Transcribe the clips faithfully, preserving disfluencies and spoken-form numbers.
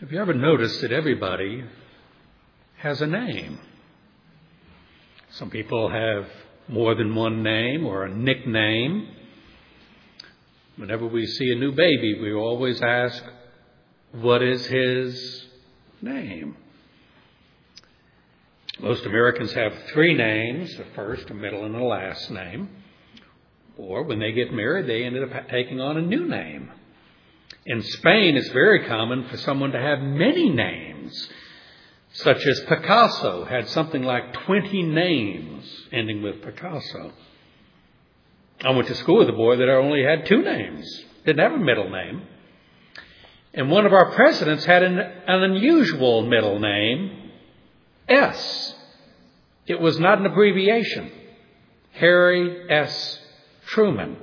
Have you ever noticed that everybody has a name? Some people have more than one name or a nickname. Whenever we see a new baby, we always ask, what is his name? Most Americans have three names, a first, a middle, and a last name. Or when they get married, they ended up taking on a new name. In Spain, it's very common for someone to have many names, such as Picasso had something like twenty names ending with Picasso. I went to school with a boy that only had two names, didn't have a middle name. And one of our presidents had an, an unusual middle name, S. It was not an abbreviation. Harry S. Truman.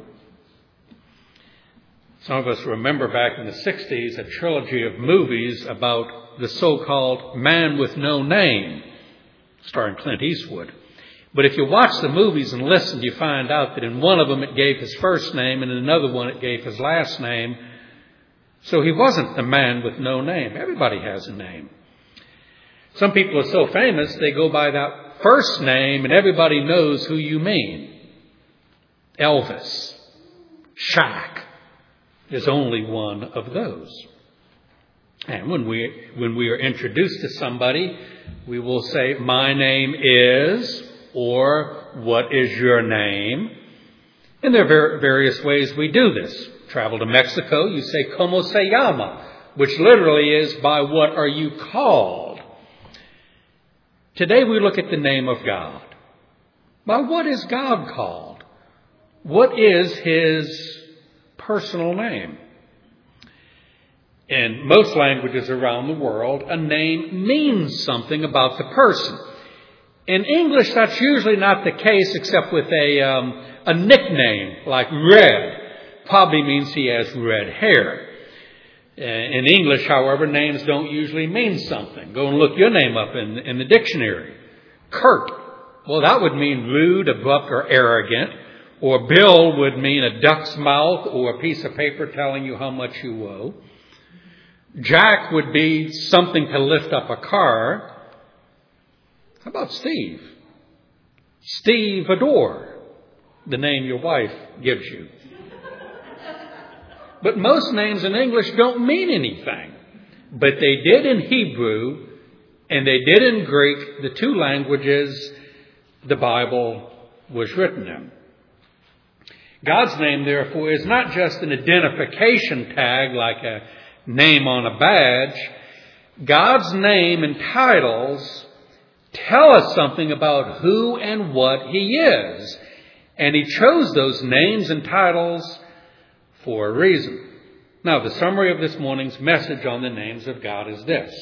Some of us remember back in the sixties a trilogy of movies about the so-called Man with No Name, starring Clint Eastwood. But if you watch the movies and listen, you find out that in one of them it gave his first name and in another one it gave his last name. So he wasn't the man with no name. Everybody has a name. Some people are so famous they go by that first name and everybody knows who you mean. Elvis, Shaq is only one of those. And when we when we are introduced to somebody, we will say, my name is, or what is your name? And there are various ways we do this. Travel to Mexico, you say, ¿Cómo se llama? Which literally is, by what are you called? Today we look at the name of God. By what is God called? What is his personal name? In most languages around the world, a name means something about the person. In English, that's usually not the case except with a, um, a nickname like Red. Probably means he has red hair. In English, however, names don't usually mean something. Go and look your name up in, in the dictionary. Kurt. Well, that would mean rude, abrupt, or arrogant. Or Bill would mean a duck's mouth or a piece of paper telling you how much you owe. Jack would be something to lift up a car. How about Steve? Steve Adore, the name your wife gives you. But most names in English don't mean anything. But they did in Hebrew and they did in Greek, the two languages the Bible was written in. God's name, therefore, is not just an identification tag like a name on a badge. God's name and titles tell us something about who and what he is. And he chose those names and titles for a reason. Now, the summary of this morning's message on the names of God is this.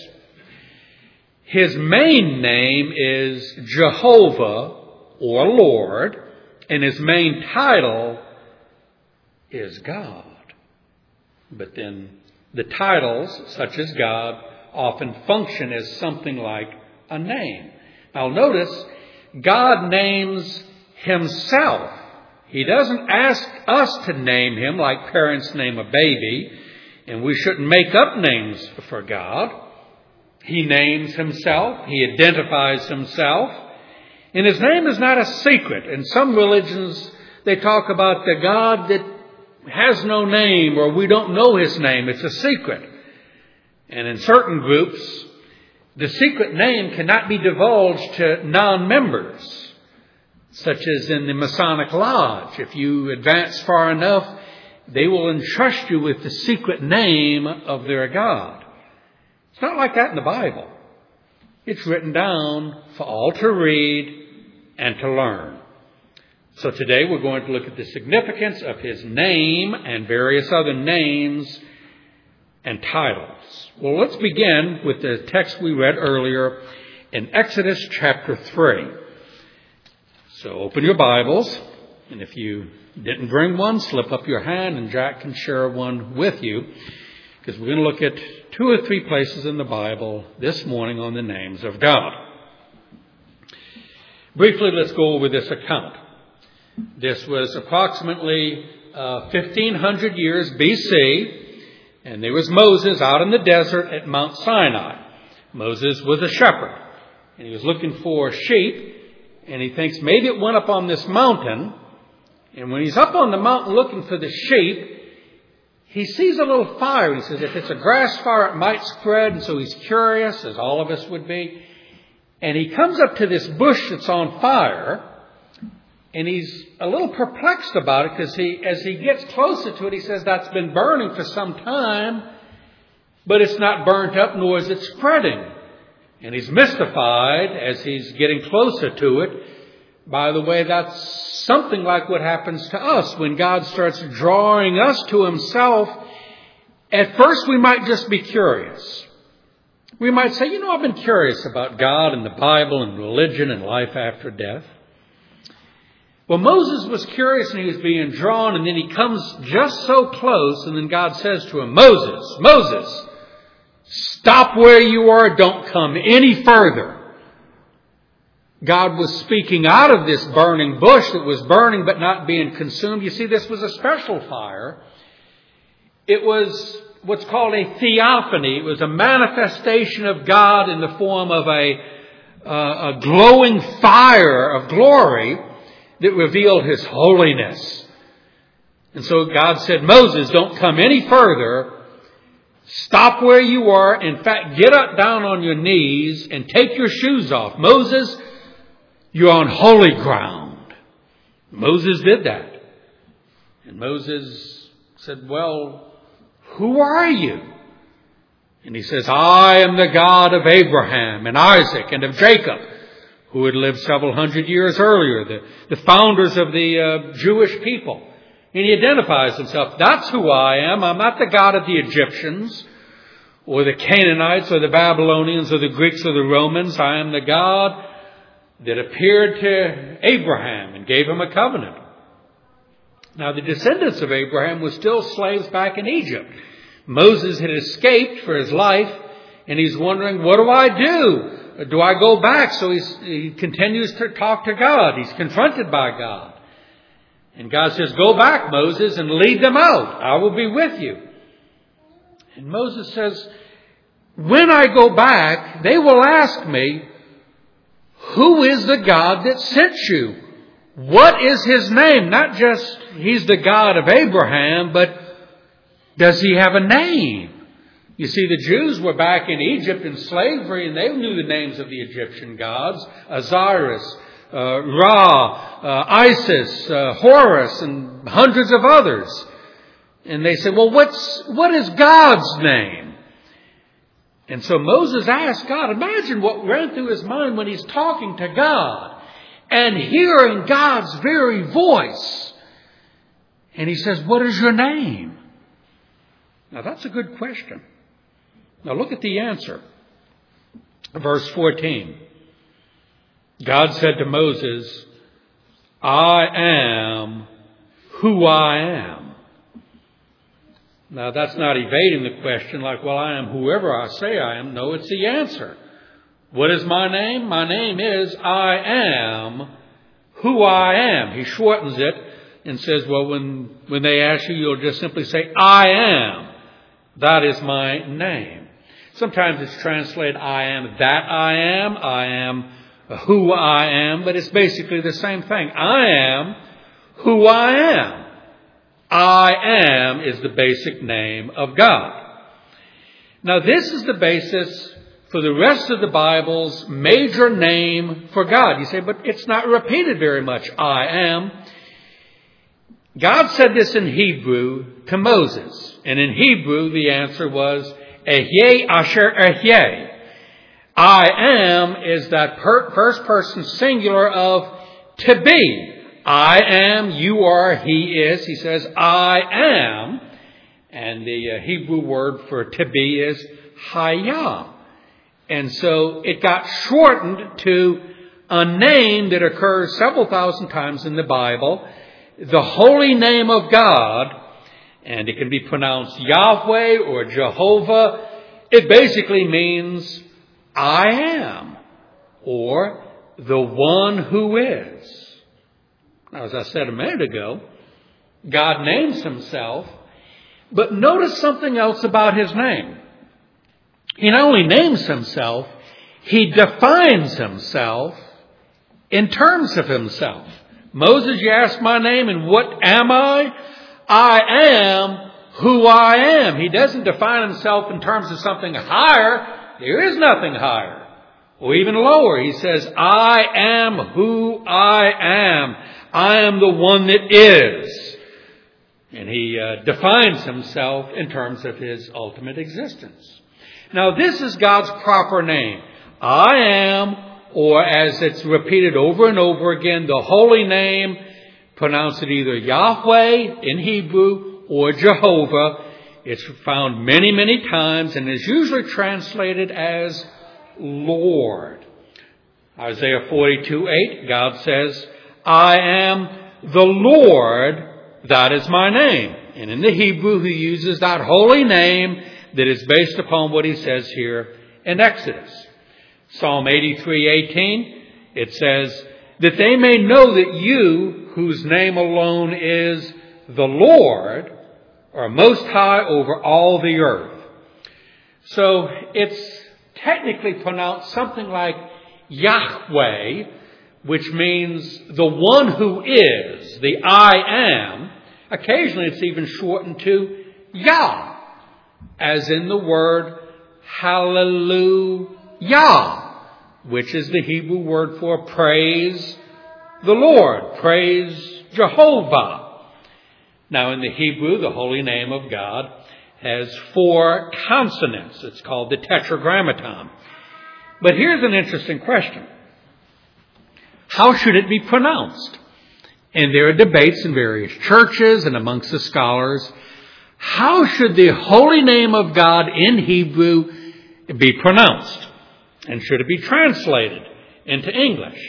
His main name is Jehovah or Lord, and his main title is God. But then the titles, such as God, often function as something like a name. Now notice, God names himself. He doesn't ask us to name him like parents name a baby, and we shouldn't make up names for God. He names himself. He identifies himself. And his name is not a secret. In some religions, they talk about the God that has no name, or we don't know his name. It's a secret. And in certain groups, the secret name cannot be divulged to non-members, such as in the Masonic Lodge. If you advance far enough, they will entrust you with the secret name of their God. It's not like that in the Bible. It's written down for all to read and to learn. So today we're going to look at the significance of his name and various other names and titles. Well, let's begin with the text we read earlier in Exodus chapter three. So open your Bibles, and if you didn't bring one, slip up your hand and Jack can share one with you, because we're going to look at two or three places in the Bible this morning on the names of God. Briefly, let's go over this account. This was approximately uh, fifteen hundred years B C, And there was Moses out in the desert at Mount Sinai. Moses was a shepherd, and he was looking for sheep, and he thinks maybe it went up on this mountain. And when he's up on the mountain looking for the sheep, he sees a little fire. He says, if it's a grass fire, it might spread. And so he's curious, as all of us would be. And he comes up to this bush that's on fire, and he's a little perplexed about it, because he, as he gets closer to it, he says, that's been burning for some time, but it's not burnt up, nor is it spreading. And he's mystified as he's getting closer to it. By the way, that's something like what happens to us when God starts drawing us to himself. At first, we might just be curious. We might say, you know, I've been curious about God and the Bible and religion and life after death. Well, Moses was curious and he was being drawn, and then he comes just so close, and then God says to him, Moses, Moses, stop where you are, don't come any further. God was speaking out of this burning bush that was burning but not being consumed. You see, this was a special fire. It was what's called a theophany. It was a manifestation of God in the form of a, uh, a glowing fire of glory that revealed his holiness. And so God said, Moses, don't come any further. Stop where you are. In fact, get up down on your knees and take your shoes off. Moses, you're on holy ground. Moses did that. And Moses said, well, who are you? And he says, I am the God of Abraham and Isaac and of Jacob, who had lived several hundred years earlier, the, the founders of the uh, Jewish people. And he identifies himself. That's who I am. I'm not the God of the Egyptians or the Canaanites or the Babylonians or the Greeks or the Romans. I am the God that appeared to Abraham and gave him a covenant. Now, the descendants of Abraham were still slaves back in Egypt. Moses had escaped for his life, and he's wondering, what do I do? Do I go back? So he's, he continues to talk to God. He's confronted by God. And God says, go back, Moses, and lead them out. I will be with you. And Moses says, when I go back, they will ask me, who is the God that sent you? What is his name? Not just he's the God of Abraham, but does he have a name? You see, the Jews were back in Egypt in slavery, and they knew the names of the Egyptian gods, Osiris, uh, Ra, uh, Isis, uh, Horus, and hundreds of others. And they said, well, what's, what is God's name? And so Moses asked God, imagine what ran through his mind when he's talking to God and hearing God's very voice. And he says, what is your name? Now, that's a good question. Now, look at the answer. Verse fourteen. God said to Moses, I am who I am. Now, that's not evading the question like, well, I am whoever I say I am. No, it's the answer. What is my name? My name is I am who I am. He shortens it and says, well, when, when they ask you, you'll just simply say, I am. That is my name. Sometimes it's translated, I am that I am. I am who I am. But it's basically the same thing. I am who I am. I am is the basic name of God. Now, this is the basis for the rest of the Bible's major name for God. You say, but it's not repeated very much. I am. God said this in Hebrew to Moses. And in Hebrew, the answer was, Ehyeh asher ehyeh. I am is that per- first person singular of to be. I am, you are, he is. He says, I am. And the uh, Hebrew word for to be is hayah. And so it got shortened to a name that occurs several thousand times in the Bible, the holy name of God. And it can be pronounced Yahweh or Jehovah. It basically means I am, or the one who is. Now, as I said a minute ago, God names himself, But notice something else about his name. He not only names himself, he defines himself in terms of himself. Moses, you ask my name, and what am I? I am who I am. He doesn't define himself in terms of something higher. There is nothing higher. Or even lower. He says, I am who I am. I am the one that is. And he uh, defines himself in terms of his ultimate existence. Now, this is God's proper name. I am, or as it's repeated over and over again, the holy name, pronounce it either Yahweh in Hebrew or Jehovah. It's found many, many times and is usually translated as Lord. Isaiah forty-two eight, God says, I am the Lord, that is my name. And in the Hebrew, he uses that holy name that is based upon what he says here in Exodus. Psalm eighty-three eighteen, it says, that they may know that you, whose name alone is the Lord, are most high over all the earth. So it's technically pronounced something like Yahweh, which means the one who is, the I am. Occasionally it's even shortened to Yah, as in the word hallelujah, which is the Hebrew word for praise the Lord, praise Jehovah. Now in the Hebrew, the holy name of God has four consonants. It's called the tetragrammaton. But here's an interesting question. How should it be pronounced? And there are debates in various churches and amongst the scholars. How should the holy name of God in Hebrew be pronounced? And should it be translated into English?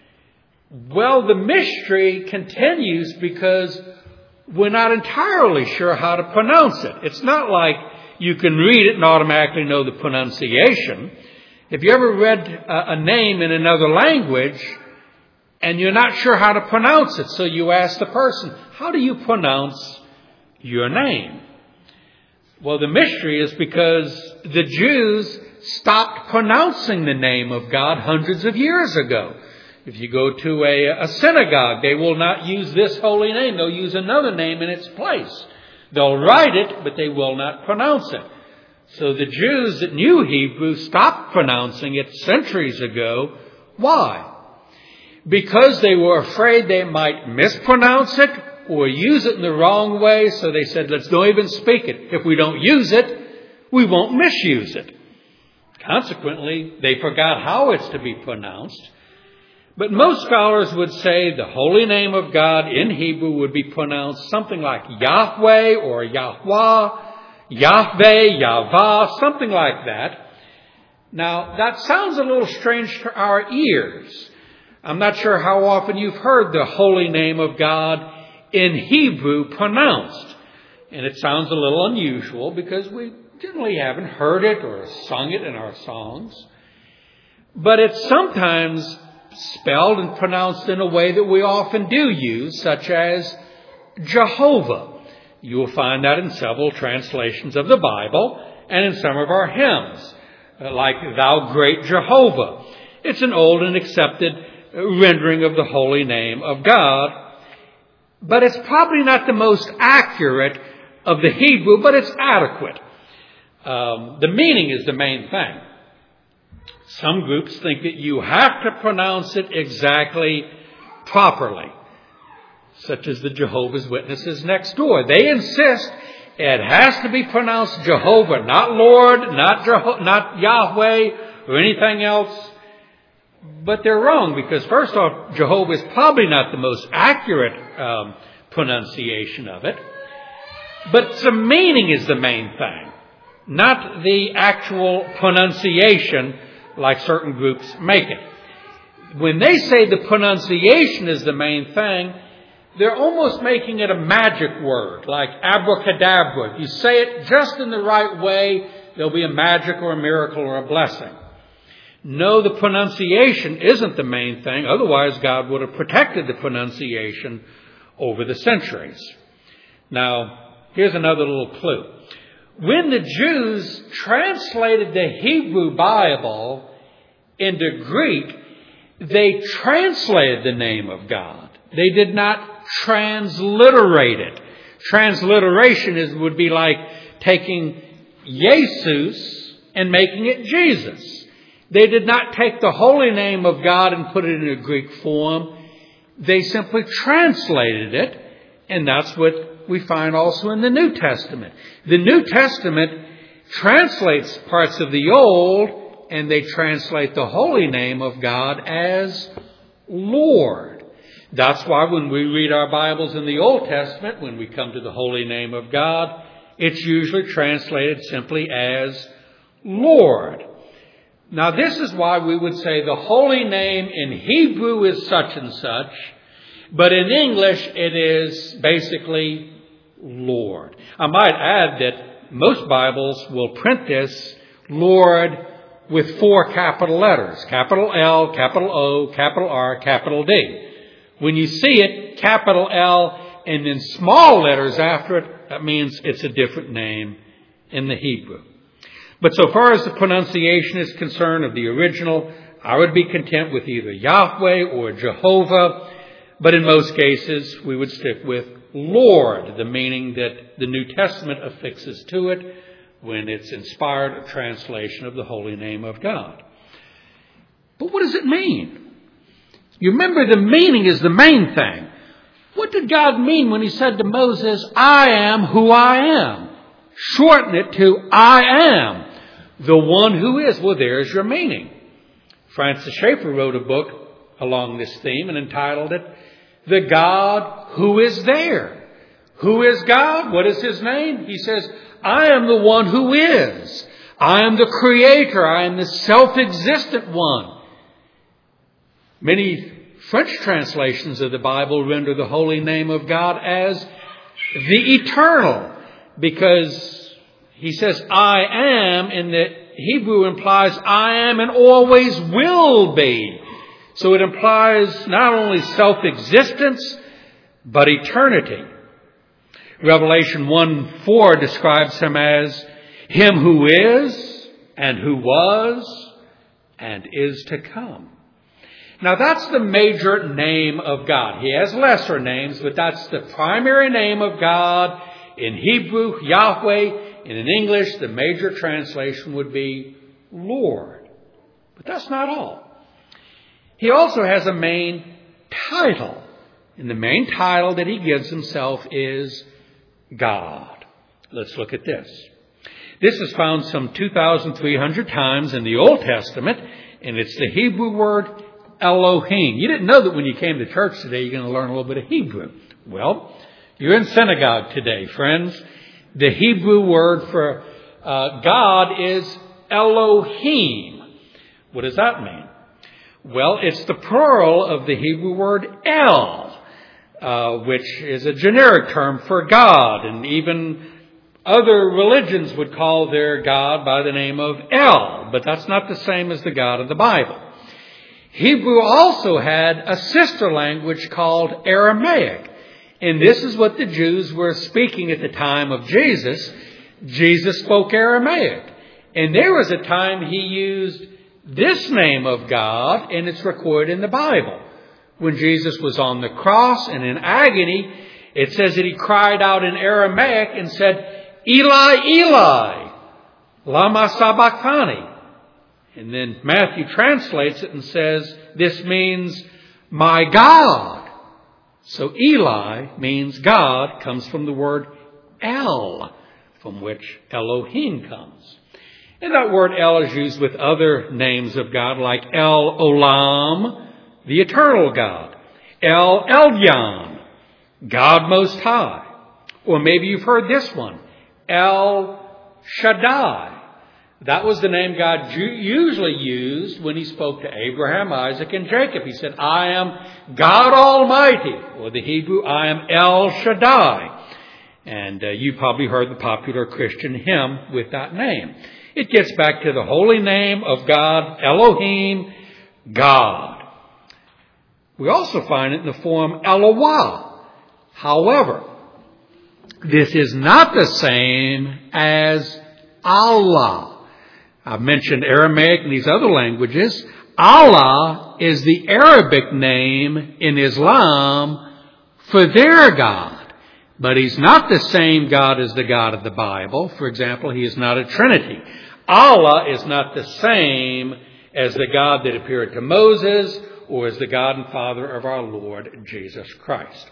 Well, the mystery continues because we're not entirely sure how to pronounce it. It's not like you can read it and automatically know the pronunciation. Have you ever read a name in another language and you're not sure how to pronounce it? So you ask the person, how do you pronounce your name? Well, the mystery is because the Jews stopped pronouncing the name of God hundreds of years ago. If you go to a, a synagogue, they will not use this holy name. They'll use another name in its place. They'll write it, but they will not pronounce it. So the Jews that knew Hebrew stopped pronouncing it centuries ago. Why? Because they were afraid they might mispronounce it or use it in the wrong way. So they said, let's don't even speak it. If we don't use it, we won't misuse it. Consequently, they forgot how it's to be pronounced. But most scholars would say the holy name of God in Hebrew would be pronounced something like Yahweh or Yahweh, Yahweh, Yahweh, something like that. Now, that sounds a little strange to our ears. I'm not sure how often you've heard the holy name of God in Hebrew pronounced. And it sounds a little unusual because we generally haven't heard it or sung it in our songs. But it's sometimes spelled and pronounced in a way that we often do use, such as Jehovah. You will find that in several translations of the Bible and in some of our hymns, like Thou Great Jehovah. It's an old and accepted rendering of the holy name of God, but it's probably not the most accurate of the Hebrew, but it's adequate. Um, the meaning is the main thing. Some groups think that you have to pronounce it exactly properly, such as the Jehovah's Witnesses next door. They insist it has to be pronounced Jehovah, not Lord, not Jeho- not Yahweh, or anything else. But they're wrong because, first off, Jehovah is probably not the most accurate um, pronunciation of it. But the meaning is the main thing, not the actual pronunciation like certain groups make it. When they say the pronunciation is the main thing, they're almost making it a magic word, like abracadabra. If you say it just in the right way, there'll be a magic or a miracle or a blessing. No, the pronunciation isn't the main thing. Otherwise, God would have protected the pronunciation over the centuries. Now, Here's another little clue. When the Jews translated the Hebrew Bible into Greek, they translated the name of God. They did not transliterate it. Transliteration is, would be like taking Jesus and making it Jesus. They did not take the holy name of God and put it in a Greek form. They simply translated it, and that's what we find also in the New Testament. The New Testament translates parts of the Old, and they translate the holy name of God as Lord. That's why when we read our Bibles in the Old Testament, when we come to the holy name of God, it's usually translated simply as Lord. Now, this is why we would say the holy name in Hebrew is such and such, but in English it is basically Lord. I might add that most Bibles will print this Lord with four capital letters, capital L, capital O, capital R, capital D. When you see it, capital L, and then small letters after it, that means it's a different name in the Hebrew. But so far as the pronunciation is concerned of the original, I would be content with either Yahweh or Jehovah. But in most cases, we would stick with Lord, the meaning that the New Testament affixes to it when it's inspired translation of the holy name of God. But what does it mean? You remember, the meaning is the main thing. What did God mean when he said to Moses, I am who I am? Shorten it to I am, the one who is. Well, there's your meaning. Francis Schaeffer wrote a book along this theme and entitled it, The God Who Is There. Who is God? What is his name? He says, I am the one who is. I am the creator. I am the self-existent one. Many French translations of the Bible render the holy name of God as the eternal, because he says, I am, and the Hebrew implies I am and always will be. So it implies not only self-existence, but eternity. Revelation one four describes him as him who is, and who was, and is to come. Now that's the major name of God. He has lesser names, but that's the primary name of God. In Hebrew, Yahweh. And in English, the major translation would be Lord. But that's not all. He also has a main title. And the main title that he gives himself is God. Let's look at this. This is found some two thousand three hundred times in the Old Testament, and it's the Hebrew word Elohim. You didn't know that when you came to church today you're going to learn a little bit of Hebrew. Well, you're in synagogue today, friends. The Hebrew word for uh, God is Elohim. What does that mean? Well, it's the plural of the Hebrew word El, uh, which is a generic term for God. And even other religions would call their God by the name of El, but that's not the same as the God of the Bible. Hebrew also had a sister language called Aramaic. And this is what the Jews were speaking at the time of Jesus. Jesus spoke Aramaic. And there was a time he used this name of God, and it's recorded in the Bible. When Jesus was on the cross and in agony, it says that he cried out in Aramaic and said, Eli, Eli, lama sabachthani. And then Matthew translates it and says, this means, my God. So Eli means God, comes from the word El, from which Elohim comes. And that word El is used with other names of God, like El Olam, the eternal God. El Elyon, God Most High. Or maybe you've heard this one, El Shaddai. That was the name God usually used when he spoke to Abraham, Isaac, and Jacob. He said, I am God Almighty. Or the Hebrew, I am El Shaddai. And uh, you probably heard the popular Christian hymn with that name. It gets back to the holy name of God, Elohim, God. We also find it in the form Eloah. However, This is not the same as Allah. I've mentioned Aramaic and these other languages. Allah is the Arabic name in Islam for their God. But He's not the same God as the God of the Bible. For example, He is not a Trinity. Allah is not the same as the God that appeared to Moses or as the God and Father of our Lord Jesus Christ.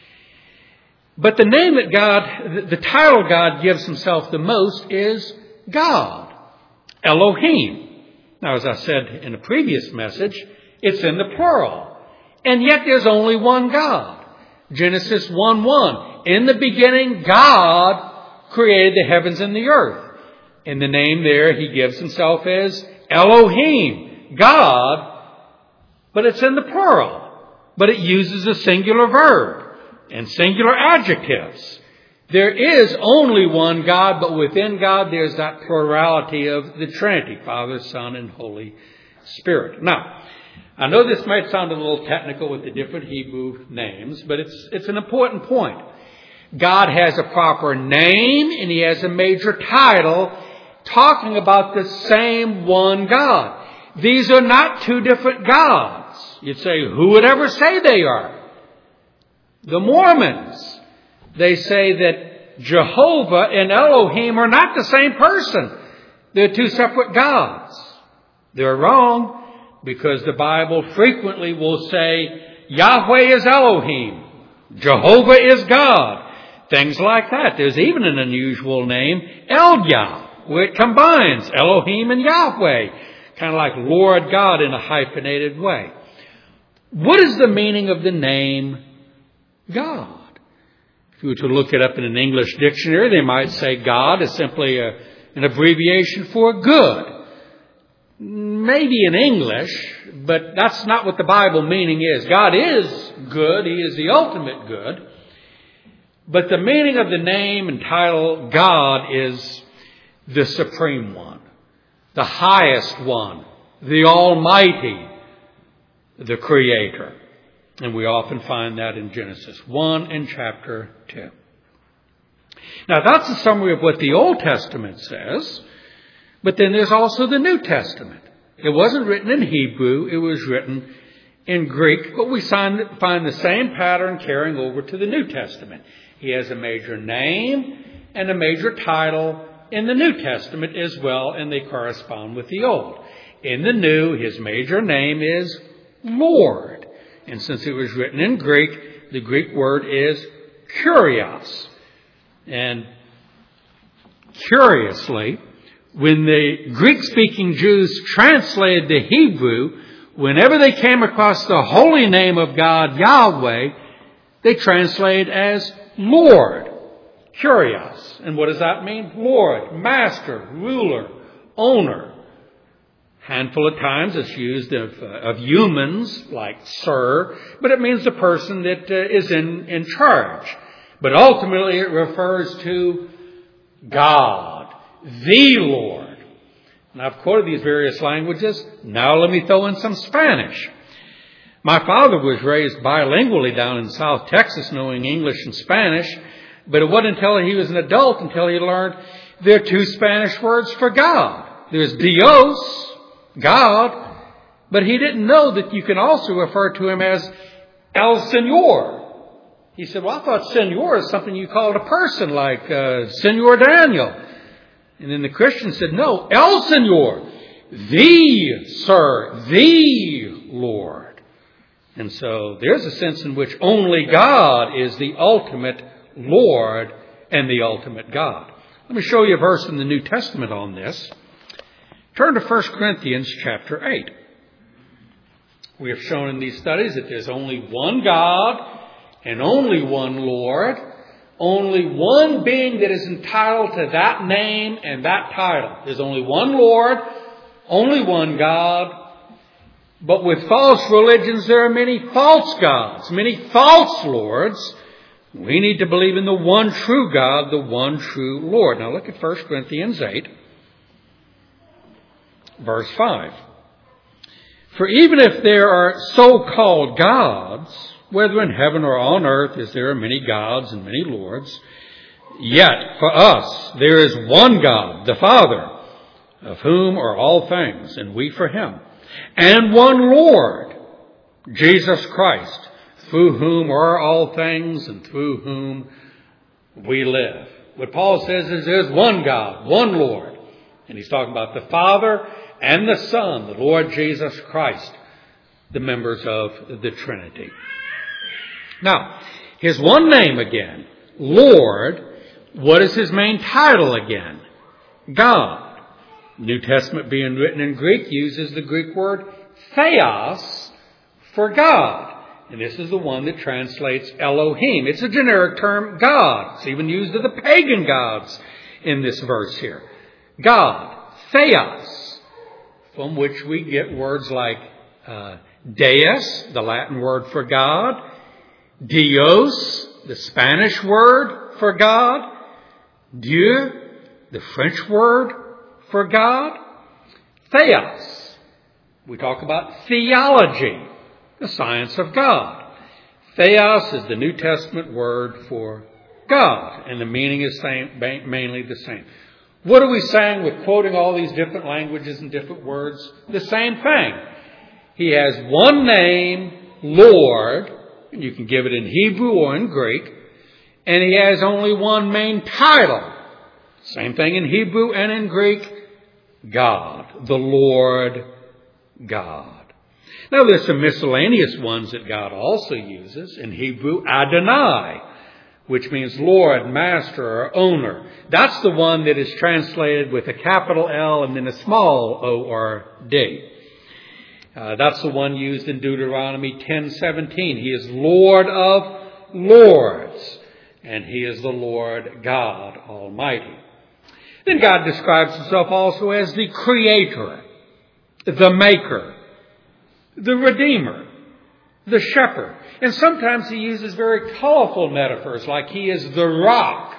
But the name that God, the title God gives Himself the most is God, Elohim. Now, as I said in a previous message, it's in the plural. And yet there's only one God. Genesis one one. In the beginning, God created the heavens and the earth. And the name there He gives Himself as Elohim, God, but it's in the plural. But it uses a singular verb and singular adjectives. There is only one God, but within God there's that plurality of the Trinity, Father, Son, and Holy Spirit. Now, I know this might sound a little technical with the different Hebrew names, but it's it's an important point. God has a proper name and He has a major title talking about the same one God. These are not two different gods. You'd say, who would ever say they are? The Mormons. They say that Jehovah and Elohim are not the same person. They're two separate gods. They're wrong, because the Bible frequently will say Yahweh is Elohim, Jehovah is God, things like that. There's even an unusual name, El-Yah, where it combines Elohim and Yahweh, kind of like Lord God in a hyphenated way. What is the meaning of the name God? If you were to look it up in an English dictionary, they might say God is simply a, an abbreviation for good. Maybe in English, but that's not what the Bible meaning is. God is good. He is the ultimate good. But the meaning of the name and title God is the Supreme One, the highest one, the Almighty, the Creator. And we often find that in Genesis one and chapter two. Now that's a summary of what the Old Testament says. But then there's also the New Testament. It wasn't written in Hebrew. It was written in Greek. But we find the same pattern carrying over to the New Testament. He has a major name and a major title in the New Testament as well, and they correspond with the Old. In the New, His major name is Lord. And since it was written in Greek, the Greek word is Kyrios. And curiously, when the Greek-speaking Jews translated the Hebrew, whenever they came across the holy name of God, Yahweh, they translated as Lord, Kyrios. And what does that mean? Lord, master, ruler, owner. Handful of times it's used of, uh, of humans, like sir, but it means the person that uh, is in, in charge. But ultimately it refers to God, the Lord. And I've quoted these various languages. Now let me throw in some Spanish. My father was raised bilingually down in South Texas, knowing English and Spanish. But it wasn't until he was an adult until he learned there are two Spanish words for God. There's Dios, God, but he didn't know that you can also refer to Him as El Señor. He said, well, I thought Señor is something you called a person, like uh, Señor Daniel. And then the Christian said, no, El Señor, the Sir, the Lord. And so there's a sense in which only God is the ultimate Lord and the ultimate God. Let me show you a verse in the New Testament on this. Turn to First Corinthians chapter eight. We have shown in these studies that there's only one God and only one Lord, only one being that is entitled to that name and that title. There's only one Lord, only one God. But with false religions, there are many false gods, many false lords. We need to believe in the one true God, the one true Lord. Now look at First Corinthians eight. Verse five. For even if there are so-called gods, whether in heaven or on earth, as there are many gods and many lords, Yet for us there is one God, the Father, of whom are all things, and we for him, and one Lord, Jesus Christ, through whom are all things and through whom we live. What Paul says is there's one God, one Lord. And he's talking about the Father and the Son, the Lord Jesus Christ, the members of the Trinity. Now, his one name again, Lord. What is his main title again? God. New Testament being written in Greek uses the Greek word theos for God. And this is the one that translates Elohim. It's a generic term, God. It's even used of the pagan gods in this verse here. God, theos, from which we get words like uh, deus, the Latin word for God, Dios, the Spanish word for God, Dieu, the French word for God, theos. We talk about theology, the science of God. Theos is the New Testament word for God, and the meaning is same, mainly the same. What are we saying with quoting all these different languages and different words? The same thing. He has one name, Lord, and you can give it in Hebrew or in Greek, and he has only one main title. Same thing in Hebrew and in Greek, God, the Lord God. Now there's some miscellaneous ones that God also uses. In Hebrew, Adonai, which means Lord, Master, or Owner. That's the one that is translated with a capital L and then a small O or D. Uh, that's the one used in Deuteronomy ten seventeen. He is Lord of lords, and he is the Lord God Almighty. Then God describes himself also as the Creator, the Maker, the Redeemer, the Shepherd. And sometimes he uses very colorful metaphors like he is the rock.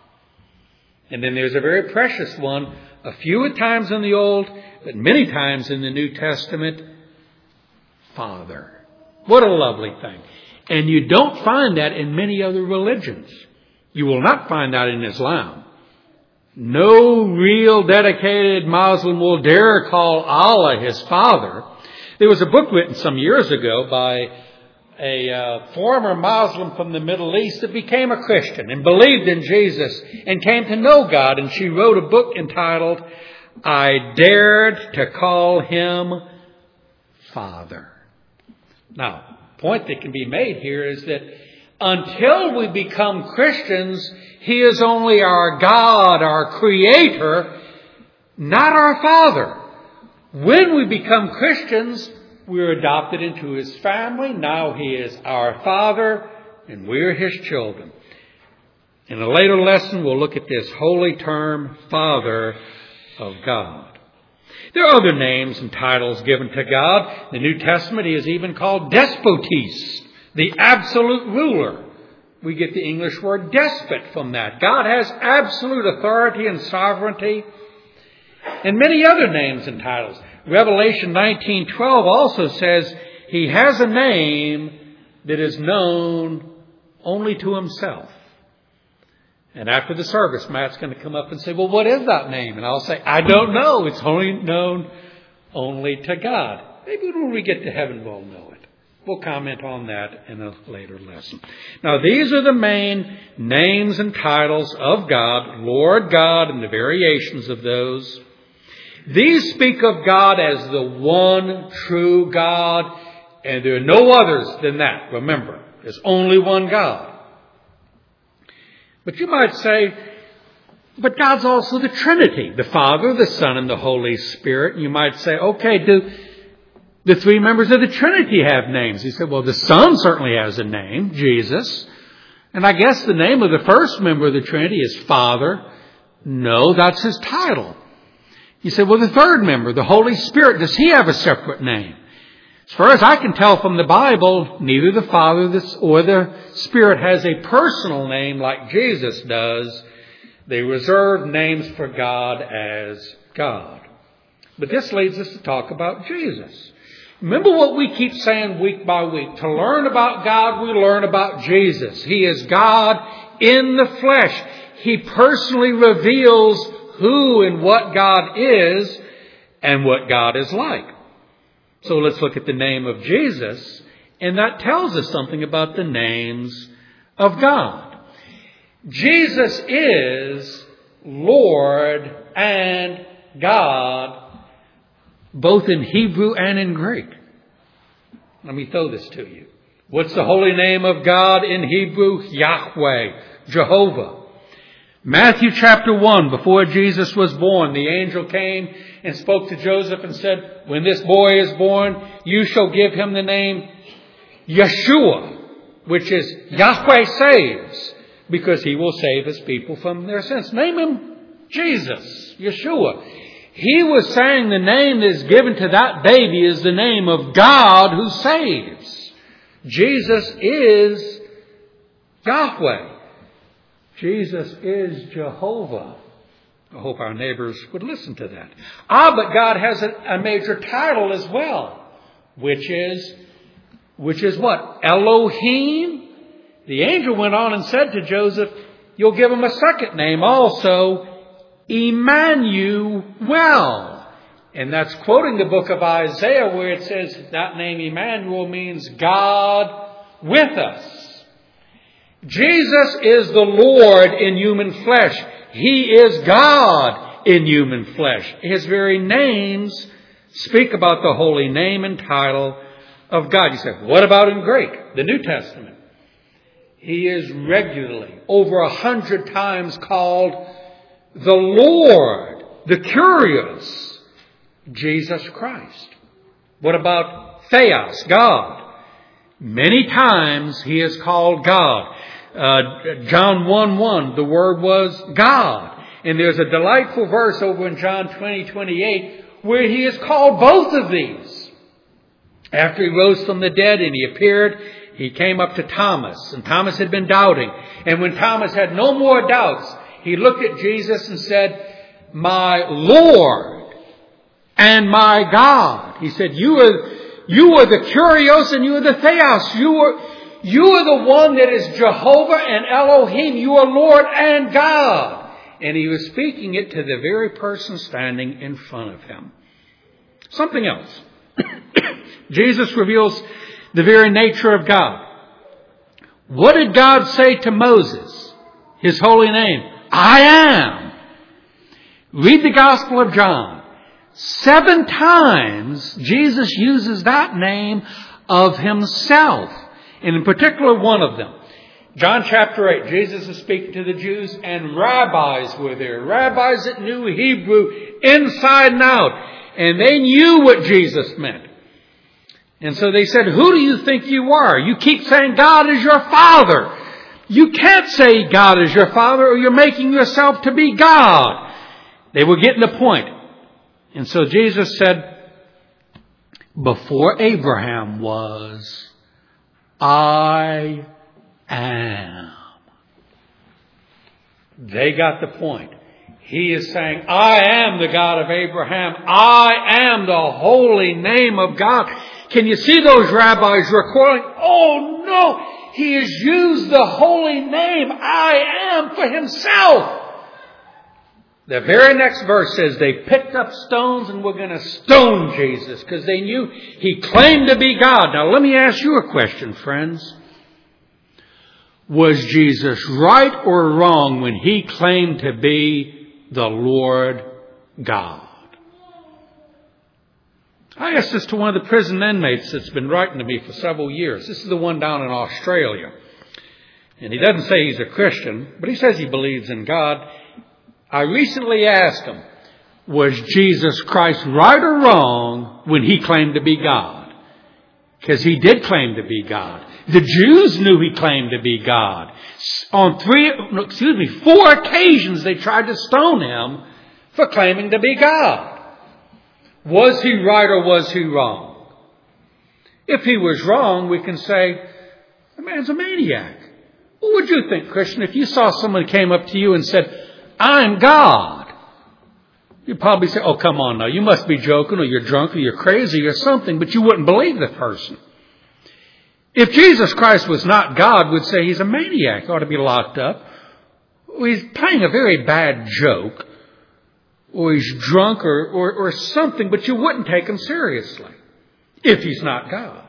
And then there's a very precious one, a few at times in the Old, but many times in the New Testament, Father. What a lovely thing. And you don't find that in many other religions. You will not find that in Islam. No real dedicated Muslim will dare call Allah his Father. There was a book written some years ago by a uh, former Muslim from the Middle East that became a Christian and believed in Jesus and came to know God. And she wrote a book entitled, I Dared to Call Him Father. Now, the point that can be made here is that until we become Christians, He is only our God, our Creator, not our Father. When we become Christians, we're adopted into His family. Now He is our Father, and we're His children. In a later lesson, we'll look at this holy term, Father of God. There are other names and titles given to God. The New Testament, He is even called Despotes, the absolute ruler. We get the English word despot from that. God has absolute authority and sovereignty. And many other names and titles. Revelation nineteen twelve also says He has a name that is known only to Himself. And after the service, Matt's going to come up and say, well, what is that name? And I'll say, I don't know. It's only known only to God. Maybe when we get to heaven, we'll know it. We'll comment on that in a later lesson. Now, these are the main names and titles of God, Lord God, and the variations of those. These speak of God as the one true God, and there are no others than that. Remember, there's only one God. But you might say, but God's also the Trinity, the Father, the Son, and the Holy Spirit. And you might say, okay, do the three members of the Trinity have names? He said, well, the Son certainly has a name, Jesus. And I guess the name of the first member of the Trinity is Father. No, that's His title. You say, well, the third member, the Holy Spirit, does He have a separate name? As far as I can tell from the Bible, neither the Father or the Spirit has a personal name like Jesus does. They reserve names for God as God. But this leads us to talk about Jesus. Remember what we keep saying week by week. To learn about God, we learn about Jesus. He is God in the flesh. He personally reveals who and what God is and what God is like. So let's look at the name of Jesus, and that tells us something about the names of God. Jesus is Lord and God, both in Hebrew and in Greek. Let me throw this to you. What's the holy name of God in Hebrew? Yahweh, Jehovah. Matthew chapter one, before Jesus was born, the angel came and spoke to Joseph and said, when this boy is born, you shall give him the name Yeshua, which is Yahweh saves, because he will save his people from their sins. Name him Jesus, Yeshua. He was saying the name that is given to that baby is the name of God who saves. Jesus is Yahweh. Jesus is Jehovah. I hope our neighbors would listen to that. Ah, but God has a, a major title as well, which is, which is what? Elohim. The angel went on and said to Joseph, you'll give him a second name also, Emmanuel. And that's quoting the book of Isaiah where it says that name Emmanuel means God with us. Jesus is the Lord in human flesh. He is God in human flesh. His very names speak about the holy name and title of God. You say, what about in Greek, the New Testament? He is regularly, over a hundred times called the Lord, the Kyrios, Jesus Christ. What about Theos, God? Many times he is called God. Uh, John one one, the Word was God. And there's a delightful verse over in John twenty twenty-eight where he is called both of these. After he rose from the dead and he appeared, he came up to Thomas. And Thomas had been doubting. And when Thomas had no more doubts, he looked at Jesus and said, my Lord and my God. He said, you are, you are the Kyrios and you are the Theos. You are, you are the one that is Jehovah and Elohim. You are Lord and God. And he was speaking it to the very person standing in front of him. Something else. Jesus reveals the very nature of God. What did God say to Moses? His holy name. I am. Read the Gospel of John. Seven times Jesus uses that name of himself. And in particular one of them. John chapter eight, Jesus is speaking to the Jews and rabbis were there. Rabbis that knew Hebrew inside and out. And they knew what Jesus meant. And so they said, who do you think you are? You keep saying God is your Father. You can't say God is your Father or you're making yourself to be God. They were getting the point. And so Jesus said, before Abraham was, I am. They got the point. He is saying, I am the God of Abraham. I am the holy name of God. Can you see those rabbis recoiling? Oh no, he has used the holy name, I am, for himself. The very next verse says they picked up stones and were going to stone Jesus because they knew he claimed to be God. Now let me ask you a question, friends. Was Jesus right or wrong when he claimed to be the Lord God? I asked this to one of the prison inmates that's been writing to me for several years. This is the one down in Australia. And he doesn't say he's a Christian, but he says he believes in God. I recently asked him, was Jesus Christ right or wrong when he claimed to be God? Because he did claim to be God. The Jews knew he claimed to be God. On three, excuse me, four occasions they tried to stone him for claiming to be God. Was he right or was he wrong? If he was wrong, we can say, the man's a maniac. What would you think, Christian, if you saw someone came up to you and said, I'm God? You'd probably say, oh, come on now, you must be joking or you're drunk or you're crazy or something, but you wouldn't believe the person. If Jesus Christ was not God, we'd say he's a maniac, ought to be locked up. or he's playing a very bad joke, or he's drunk or, or, or something, but you wouldn't take him seriously if he's not God.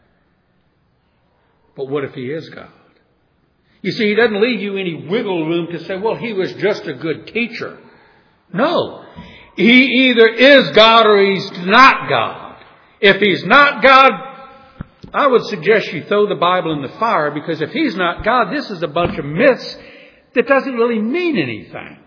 But what if he is God? You see, he doesn't leave you any wiggle room to say, well, he was just a good teacher. No. He either is God or he's not God. If he's not God, I would suggest you throw the Bible in the fire, because if he's not God, this is a bunch of myths that doesn't really mean anything.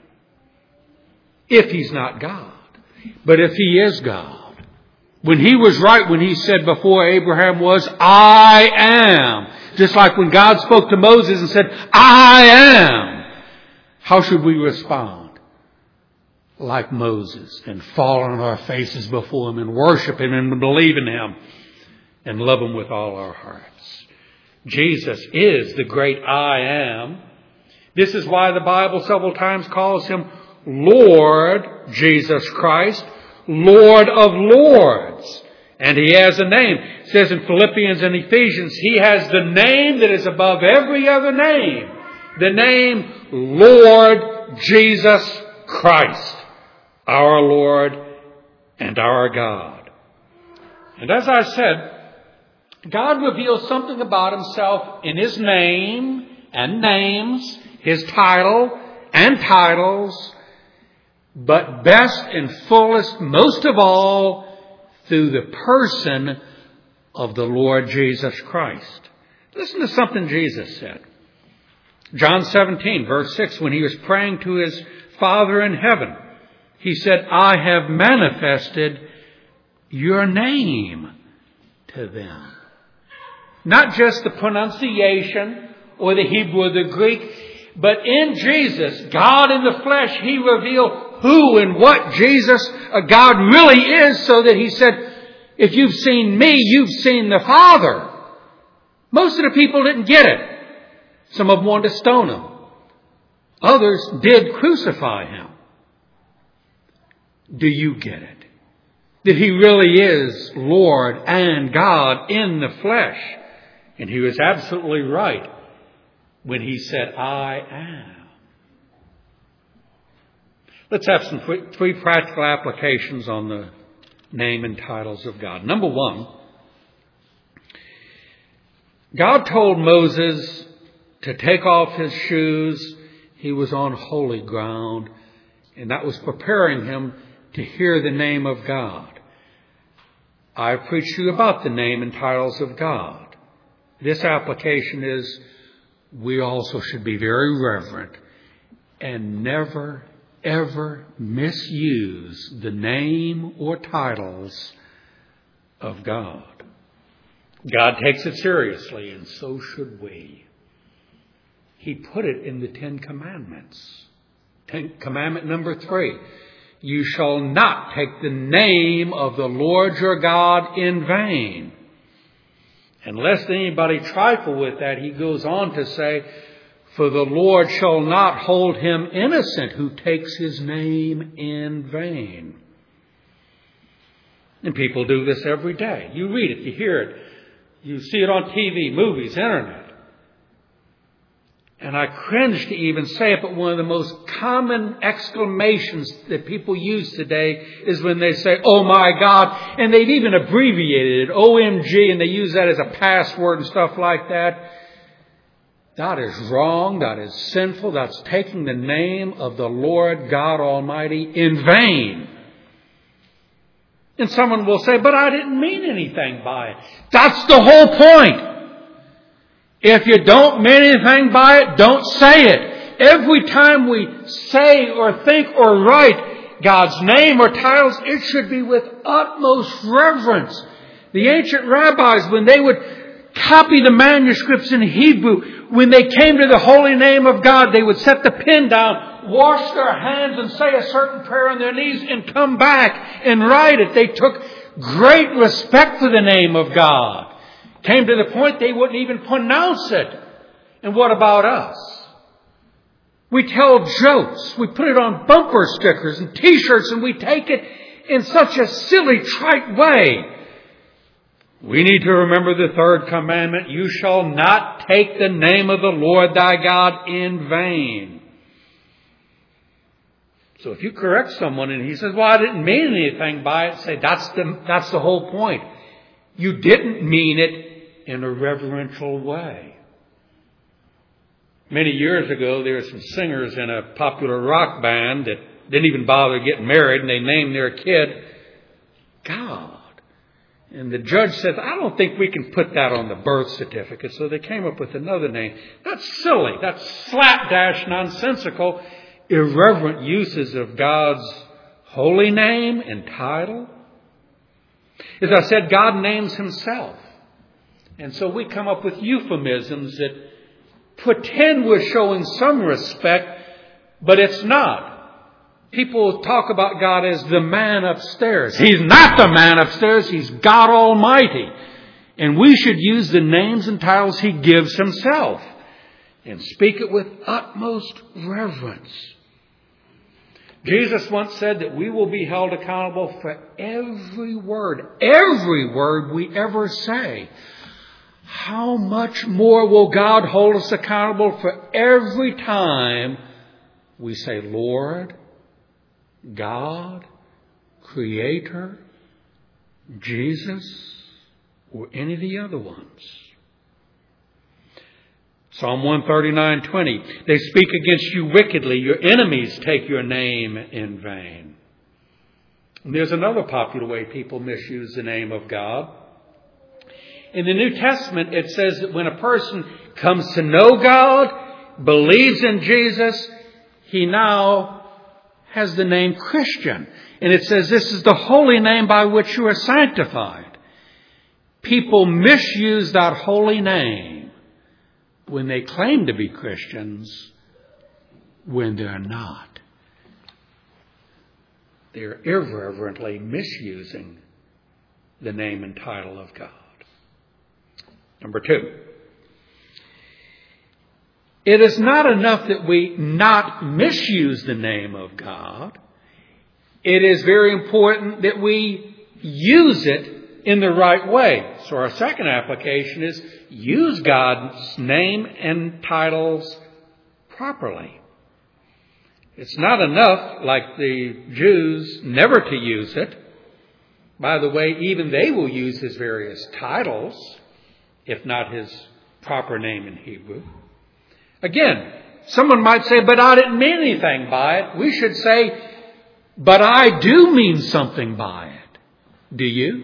If he's not God. But if he is God, when he was right when he said before Abraham was, I am. Just like when God spoke to Moses and said, I am. How should we respond? Like Moses, and fall on our faces before him and worship him and believe in him and love him with all our hearts. Jesus is the great I am. This is why the Bible several times calls him Lord Jesus Christ, Lord of Lords. And he has a name. It says in Philippians and Ephesians, he has the name that is above every other name. The name Lord Jesus Christ, our Lord and our God. And as I said, God reveals something about himself in his name and names, his title and titles, but best and fullest, most of all, through the person of the Lord Jesus Christ. Listen to something Jesus said. John seventeen, verse six, when he was praying to his Father in heaven, he said, I have manifested your name to them. Not just the pronunciation or the Hebrew or the Greek, but in Jesus, God in the flesh, he revealed who and what Jesus, uh, God really is, so that he said, if you've seen me, you've seen the Father. Most of the people didn't get it. Some of them wanted to stone him. Others did crucify him. Do you get it? That he really is Lord and God in the flesh. And he was absolutely right when he said, I am. Let's have some three practical applications on the name and titles of God. Number one, God told Moses to take off his shoes. He was on holy ground, and that was preparing him to hear the name of God. I preached to you about the name and titles of God. This application is, we also should be very reverent and never ever misuse the name or titles of God. God takes it seriously, and so should we. He put it in the Ten Commandments. Ten, commandment number three. You shall not take the name of the Lord your God in vain. And lest anybody trifle with that, he goes on to say, for the Lord shall not hold him innocent who takes his name in vain. And people do this every day. You read it, you hear it, you see it on T V, movies, internet. And I cringe to even say it, but one of the most common exclamations that people use today is when they say, oh my God, and they've even abbreviated it, O M G, and they use that as a password and stuff like that. That is wrong. That is sinful. That's taking the name of the Lord God Almighty in vain. And someone will say, but I didn't mean anything by it. That's the whole point. If you don't mean anything by it, don't say it. Every time we say or think or write God's name or titles, it should be with utmost reverence. The ancient rabbis, when they would copy the manuscripts in Hebrew, when they came to the holy name of God, they would set the pen down, wash their hands and say a certain prayer on their knees and come back and write it. They took great respect for the name of God. Came to the point they wouldn't even pronounce it. And what about us? We tell jokes. We put it on bumper stickers and T-shirts, and we take it in such a silly, trite way. We need to remember the third commandment. You shall not take the name of the Lord thy God in vain. So if you correct someone and he says, well, I didn't mean anything by it, say, that's the, that's the whole point. You didn't mean it in a reverential way. Many years ago, there were some singers in a popular rock band that didn't even bother getting married, and they named their kid God. And the judge said, I don't think we can put that on the birth certificate. So they came up with another name. That's silly. That's slapdash nonsensical, irreverent uses of God's holy name and title. As I said, God names himself. And so we come up with euphemisms that pretend we're showing some respect, but it's not. People talk about God as the man upstairs. He's not the man upstairs. He's God Almighty. And we should use the names and titles he gives himself and speak it with utmost reverence. Jesus once said that we will be held accountable for every word, every word we ever say. How much more will God hold us accountable for every time we say, Lord, God, Creator, Jesus, or any of the other ones? Psalm one thirty-nine twenty. They speak against you wickedly. Your enemies take your name in vain. And there's another popular way people misuse the name of God. In the New Testament, it says that when a person comes to know God, believes in Jesus, he now has the name Christian. And it says this is the holy name by which you are sanctified. People misuse that holy name when they claim to be Christians when they're not. They're irreverently misusing the name and title of God. Number two, it is not enough that we not misuse the name of God. It is very important that we use it in the right way. So our second application is use God's name and titles properly. It's not enough, like the Jews, never to use it. By the way, even they will use his various titles, if not his proper name in Hebrew. Again, someone might say, but I didn't mean anything by it. We should say, but I do mean something by it. Do you?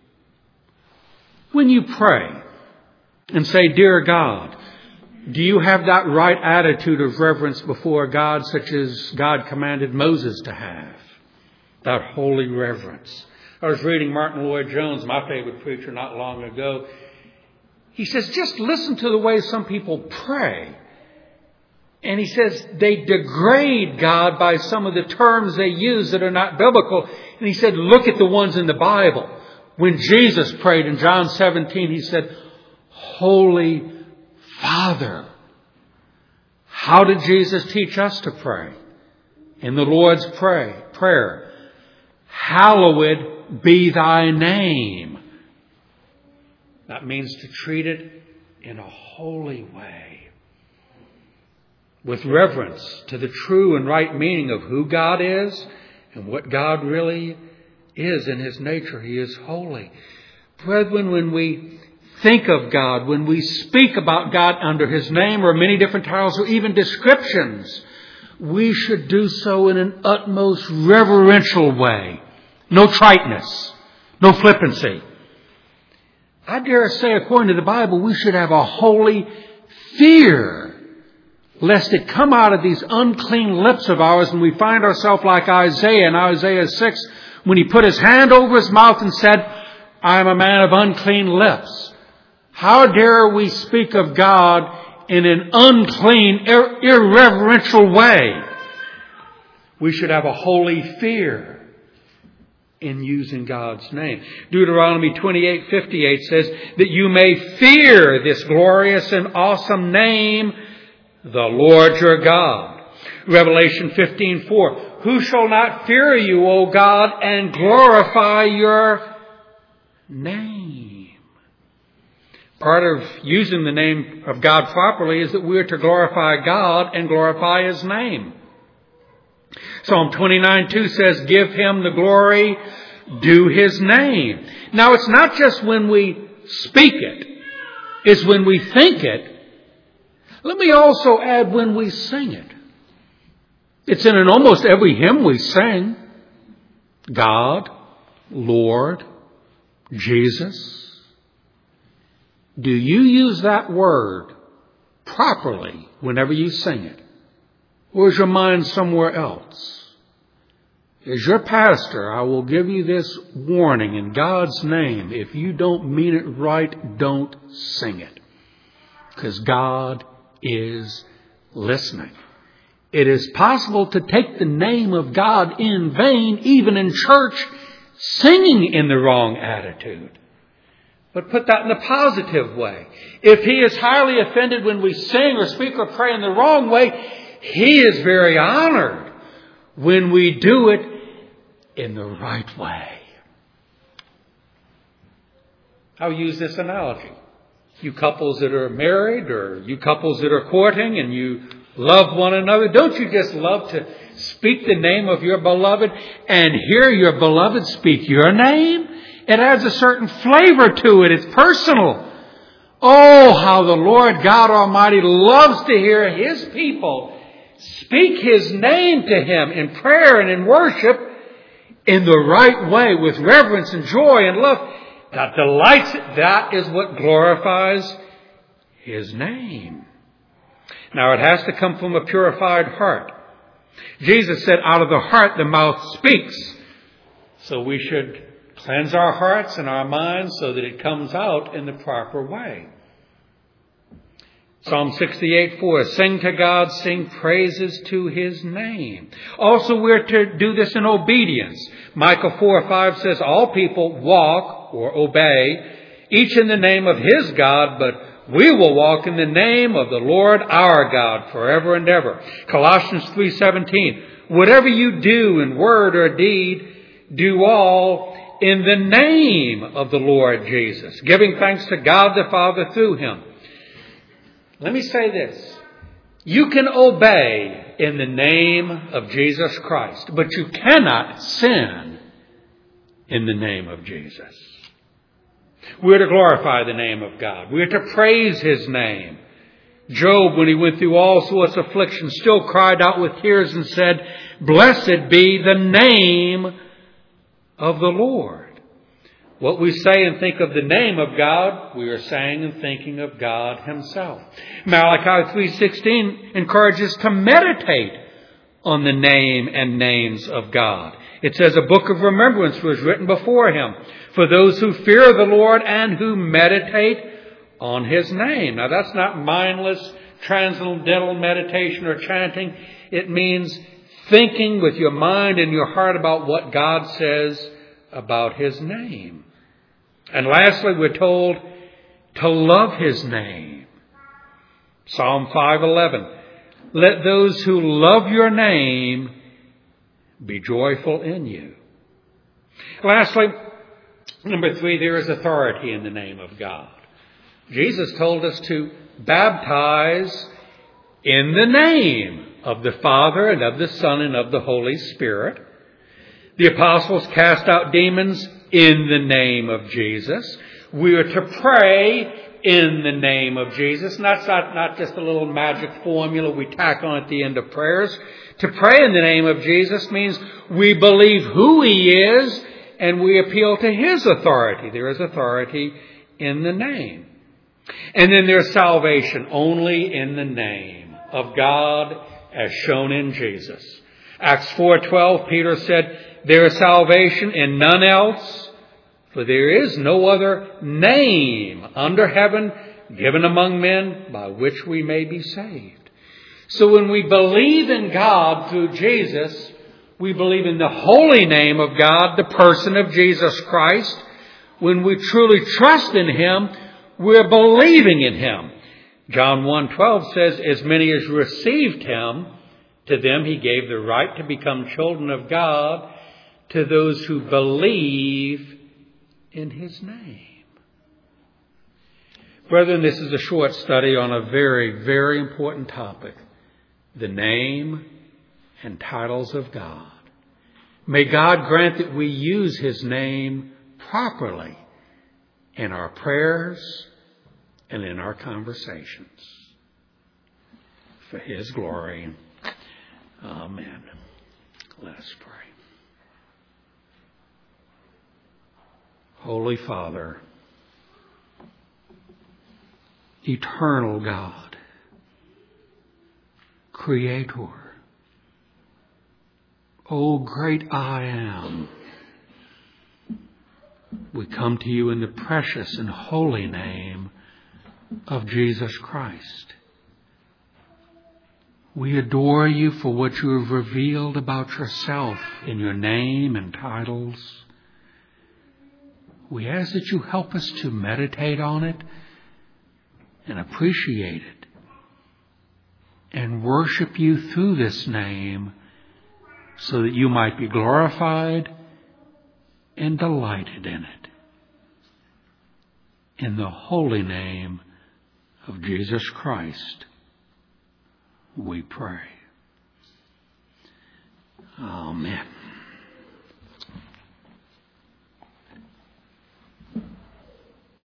When you pray and say, Dear God, do you have that right attitude of reverence before God, such as God commanded Moses to have? That holy reverence. I was reading Martin Lloyd-Jones, my favorite preacher, not long ago. He says, just listen to the way some people pray. And he says they degrade God by some of the terms they use that are not biblical. And he said, look at the ones in the Bible. When Jesus prayed in John seventeen, he said, Holy Father. How did Jesus teach us to pray? In the Lord's pray, prayer, hallowed be thy name. That means to treat it in a holy way, with reverence to the true and right meaning of who God is and what God really is in his nature. He is holy. Brethren, when we think of God, when we speak about God under his name or many different titles or even descriptions, we should do so in an utmost reverential way. No triteness, no flippancy. I dare say, according to the Bible, we should have a holy fear, lest it come out of these unclean lips of ours and we find ourselves like Isaiah in Isaiah six, when he put his hand over his mouth and said, I am a man of unclean lips. How dare we speak of God in an unclean, ir- irreverential way? We should have a holy fear in using God's name. Deuteronomy twenty-eight fifty-eight says that you may fear this glorious and awesome name, the Lord your God. Revelation fifteen four, who shall not fear you, O God, and glorify your name? Part of using the name of God properly is that we are to glorify God and glorify his name. Psalm twenty-nine two says, give him the glory due his name. Now, it's not just when we speak it. It's when we think it. Let me also add when we sing it. It's in almost every hymn we sing. God, Lord, Jesus. Do you use that word properly whenever you sing it? Or is your mind somewhere else? As your pastor, I will give you this warning in God's name. If you don't mean it right, don't sing it. Because God is listening. It is possible to take the name of God in vain, even in church, singing in the wrong attitude. But put that in a positive way. If He is highly offended when we sing or speak or pray in the wrong way, He is very honored when we do it in the right way. I'll use this analogy. You couples that are married or you couples that are courting and you love one another, don't you just love to speak the name of your beloved and hear your beloved speak your name? It adds a certain flavor to it. It's personal. Oh, how the Lord God Almighty loves to hear His people speak His name to Him in prayer and in worship in the right way with reverence and joy and love. That delights, that is what glorifies His name. Now, it has to come from a purified heart. Jesus said, out of the heart the mouth speaks. So we should cleanse our hearts and our minds so that it comes out in the proper way. Psalm sixty-eight four, sing to God, sing praises to His name. Also, we're to do this in obedience. Micah four five says, all people walk or obey, each in the name of his God, but we will walk in the name of the Lord our God forever and ever. Colossians three seventeen, whatever you do in word or deed, do all in the name of the Lord Jesus, giving thanks to God the Father through Him. Let me say this. You can obey in the name of Jesus Christ, but you cannot sin in the name of Jesus. We're to glorify the name of God. We're to praise His name. Job, when he went through all sorts of afflictions, still cried out with tears and said, blessed be the name of the Lord. What we say and think of the name of God, we are saying and thinking of God Himself. Malachi three sixteen encourages to meditate on the name and names of God. It says a book of remembrance was written before Him for those who fear the Lord and who meditate on His name. Now, that's not mindless transcendental meditation or chanting. It means thinking with your mind and your heart about what God says about His name. And lastly, we're told to love His name. Psalm five eleven. Let those who love your name be joyful in you. Lastly, number three, there is authority in the name of God. Jesus told us to baptize in the name of the Father and of the Son and of the Holy Spirit. The apostles cast out demons in the name of Jesus. We are to pray in the name of Jesus. And that's not, not just a little magic formula we tack on at the end of prayers. To pray in the name of Jesus means we believe who He is and we appeal to His authority. There is authority in the name. And then there's salvation only in the name of God as shown in Jesus. Acts four twelve, Peter said, there is salvation in none else, for there is no other name under heaven given among men by which we may be saved. So when we believe in God through Jesus, we believe in the holy name of God, the person of Jesus Christ. When we truly trust in Him, we're believing in Him. John one twelve says, as many as received Him, to them He gave the right to become children of God, to those who believe in His name. Brethren, this is a short study on a very, very important topic. The name and titles of God. May God grant that we use His name properly in our prayers and in our conversations. For His glory. Amen. Let us pray. Holy Father, eternal God, Creator, O great I Am, we come to you in the precious and holy name of Jesus Christ. We adore you for what you have revealed about yourself in your name and titles. We ask that you help us to meditate on it and appreciate it and worship you through this name so that you might be glorified and delighted in it. In the holy name of Jesus Christ, we pray. Amen.